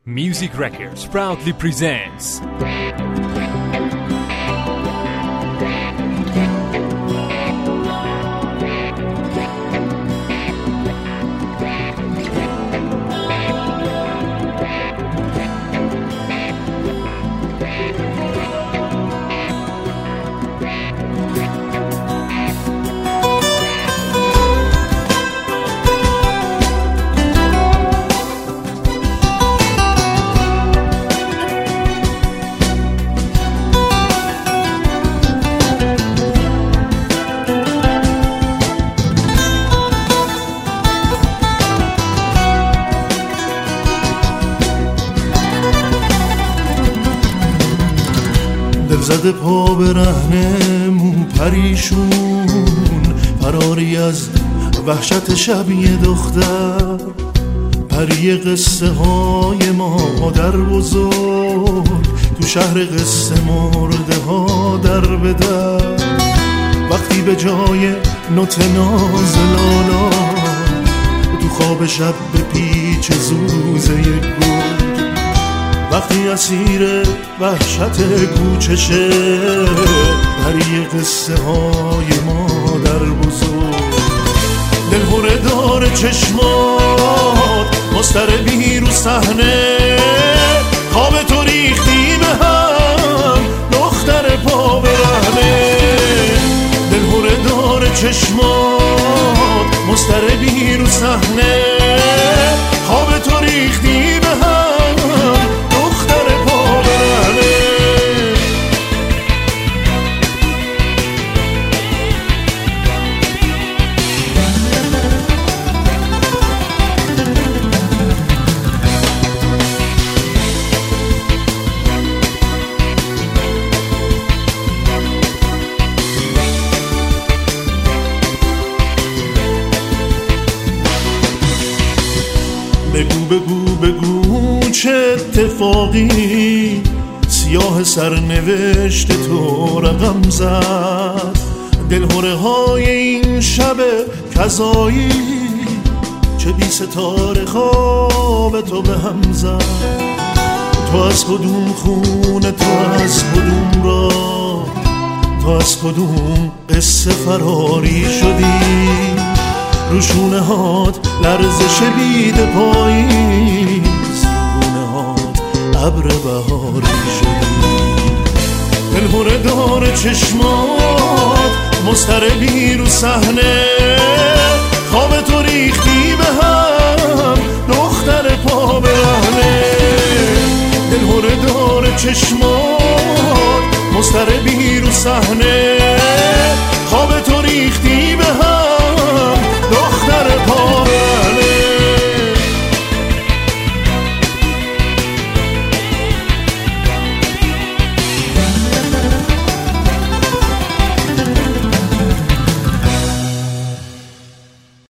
Music Records proudly presents دل زده پا به رهن مو پریشون، فراری از وحشت شب یه دختر، پری قصه های مادر بزرگ تو شهر قصه مرده ها در به در. وقتی به جای نوت ناز لالا تو خواب شب به پیچ زوزه گل، وقتی اسیر وحشت کوچشه پری قصه های مادر بزرگ. دلهوره داره چشمات مضطربی رو صحنه، خواب تو ریختی به هم دختر پا به رهنه. دلهوره داره چشمات مضطربی رو صحنه، خواب تو ریختی به هم بگو چه اتفاقی سیاه سرنوشت تو رقم زد. دلهوره های این شب کذایی چه بی ستاره خواب تو به هم زد. تو از کدوم خونه، تو از کدوم راه، تو از کدوم قصه فراری شدی؟ روشونه هات لرزش بید پاییز، روشونه هات ابر بهاری شدی. دلهوره داره چشمات مضطربی رو صحنه، خواب تو ریختی به هم دختر پا به رهنه. دلهوره داره چشمات مضطربی